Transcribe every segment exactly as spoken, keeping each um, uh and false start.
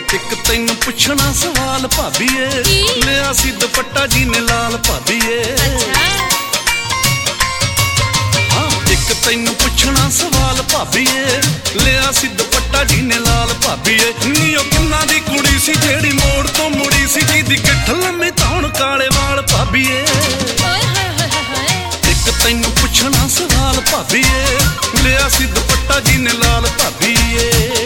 ਇੱਕ ਤੈਨੂੰ ਪੁੱਛਣਾ ਸਵਾਲ ਭਾਬੀਏ, ਲਿਆ ਸੀ ਦੁਪੱਟਾ ਜੀ ਨੇ ਲਾਲ ਭਾਬੀਏ। ਹਾਂ ਇੱਕ ਤੈਨੂੰ ਪੁੱਛਣਾ ਸਵਾਲ ਭਾਬੀਏ, ਲਿਆ ਸੀ ਦੁਪੱਟਾ ਜੀ ਨੇ ਲਾਲ ਭਾਬੀਏ। ਨੀ ਉਹ ਕਿੰਨਾ ਦੀ ਕੁੜੀ ਸੀ ਜਿਹੜੀ ਮੋੜ ਤੋਂ ਮੁੜੀ ਸੀ, ਜਿਹਦੀ ਗਿੱਠ ਲੰਮੀ ਧੌਣ ਕਾਲੇ ਵਾਲ ਭਾਬੀਏ। ਇੱਕ ਤੈਨੂੰ ਪੁੱਛਣਾ ਸਵਾਲ ਭਾਬੀਏ, ਲਿਆ ਸੀ ਦੁਪੱਟਾ ਜੀ ਨੇ ਲਾਲ ਭਾਬੀਏ।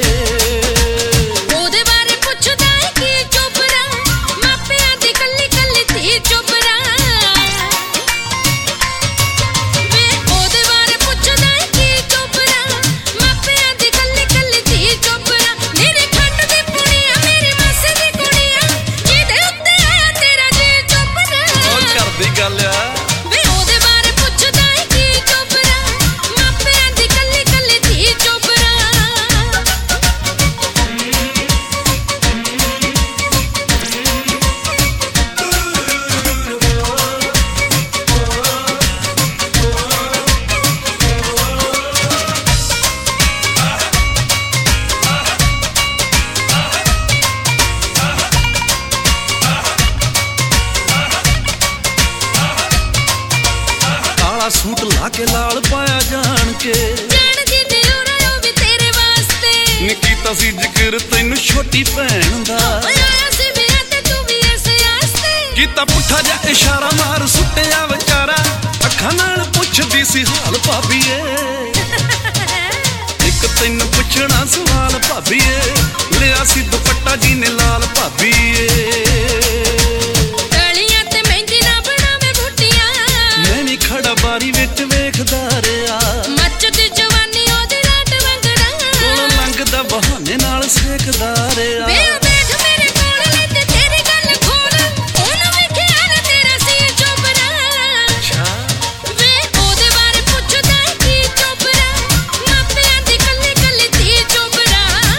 ਸੂਟ ਲਾ ਕੇ ਲਾਲ ਪਾਇਆ ਜਾਣ ਕੇ, ਜਾਣ ਦੀ ਦਿਲੋਂ ਉਹ ਵੀ ਤੇਰੇ ਵਾਸਤੇ। ਨੀ ਕੀਤਾ ਸੀ ਜ਼ਿਕਰ ਤੈਨੂੰ ਛੋਟੀ ਭੈਣ ਦਾ, ਆਇਆ ਸੀ ਵਿਆਹ ਤੇ ਤੂੰ ਵੀ ਐਸੇ ਆਸਤੇ। ਕੀਤਾ ਪੁੱਠਾ ਜਿਹਾ ਇਸ਼ਾਰਾ ਮਾਰ ਸੁੱਟਿਆ ਵਿਚਾਰਾ, ਅੱਖਾਂ ਨਾਲ ਪੁੱਛਦੀ ਸੀ ਹਾਲ ਭਾਬੀਏ। ਇੱਕ ਤੈਨੂੰ ਪੁੱਛਣਾ ਸਵਾਲ ਭਾਬੀਏ, ਲਿਆ ਸੀ ਦੁਪੱਟਾ ਜੀ ਨੇ ਲਾਲ ਭਾਬੀਏ। ਬਾਰੀ ਵਿੱਚ ਵੇਖਦਾ ਰਿਹਾ, ਮੱਚਦੀ ਜਵਾਨੀ ਉਹਦੀ ਰਾਤ ਵੰਗੜਾ, ਕੋਲੋਂ ਲੰਘਦਾ ਬਹਾਨੇ ਨਾਲ ਸੇਕਦਾ ਰਿਹਾ। ਵੇ ਦੇਖ ਮੇਰੇ ਕੋਲ ਲੈ ਤੇ ਤੇਰੀ ਗੱਲ ਖੋਲ, ਉਹਨੂੰ ਵੇਖਿਆ ਨਾ ਤੇਰਾ ਸੀ ਚੋਬਰਾ। ਅੱਛਾ ਵੇ ਉਹਦੇ ਬਾਰੇ ਪੁੱਛਦਾ ਕੀ ਚੋਬਰਾ, ਮਾਪਿਆਂ ਦੀ ਕੱਲੀ ਕੱਲੀ ਧੀ ਚੋਬਰਾ।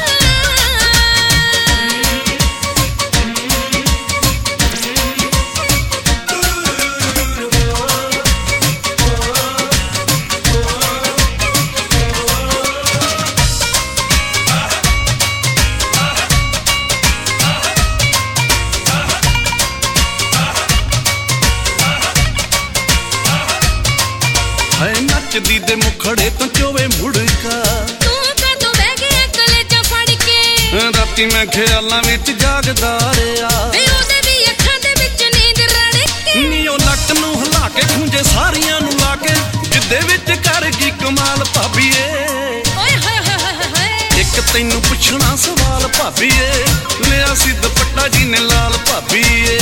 ਹਾਏ ਨੱਚਦੀ ਦੇ ਮੁਖੜੇ ਤੋਂ ਚੋਵੇ ਮੁੜਕਾ, ਤੂੰ ਕਦੋਂ ਬਹਿ ਗਿਆ ਕਲੇਜਾ ਫੜ ਕੇ, ਰਾਤੀ ਮੈਂ ਖਿਆਲਾਂ ਵਿੱਚ ਜਾਗਦਾ ਰਿਹਾ। ਵੇ ਉਹਦੇ ਵੀ ਅੱਖਾਂ ਦੇ ਵਿੱਚ ਨੀਂਦ ਰੜ ਕੇ, ਨੀ ਉਹ ਲੱਕ ਨੂੰ ਹਿਲਾ ਕੇ ਖੁੰਝੇ ਸਾਰੀਆਂ ਨੂੰ ਲਾ ਕੇ, ਜਿੱਦੇ ਵਿੱਚ ਕਰ ਗਈ ਕਮਾਲ ਭਾਬੀਏ। ਓਏ ਹੋਏ ਹੋਏ ਹੋਏ ਇੱਕ ਤੈਨੂੰ ਪੁੱਛਣਾ ਸਵਾਲ ਭਾਬੀਏ, ਲਿਆ ਸੀ ਦੁਪੱਟਾ ਜੀ ਨੇ ਲਾਲ ਭਾਬੀਏ।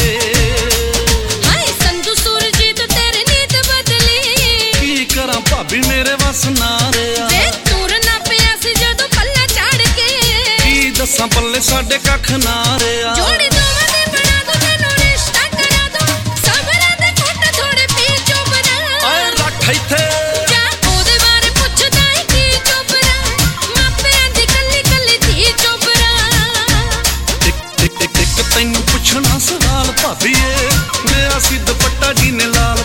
ਭਾਬੀ ਮੇਰੇ ਵਸ ਨਾ ਰਿਹਾ, ਵੇ ਤੂਰ ਨਾ ਪਿਆ ਸੀ ਜਦੋਂ ਪੱਲਾ ਝਾੜ ਕੇ, ਕੀ ਦੱਸਾਂ ਪੱਲੇ ਸਾਡੇ ਕੱਖ ਨਾ ਰਿਹਾ। ਜੋੜੀ ਦੋਵਾਂ ਦੇ ਬਣਾ ਦੋ ਤੈਨੂੰ ਰਿਸ਼ਤਾ ਕਰਾ ਦੋ, ਸਬਰਾਂ ਦੇ ਘੁੱਟ ਥੋੜੇ ਪੀ ਚੋਬਰਾ। ਆਏ ਰੱਖ ਇੱਥੇ ਜਾ ਉਹਦੇ ਬਾਰੇ ਪੁੱਛਦਾ ਏ ਕੀ ਚੋਬਰਾ, ਮਾਪਿਆਂ ਦੀ ਕੱਲੀ ਕੱਲੀ ਧੀ ਚੋਬਰਾ। ਇੱਕ ਇੱਕ ਇੱਕ ਤੈਨੂੰ ਪੁੱਛਣਾ ਸਵਾਲ ਭਾਬੀਏ, ਲਿਆ ਸੀ ਦੁਪੱਟਾ ਜੀ ਨੇ ਲਾਲ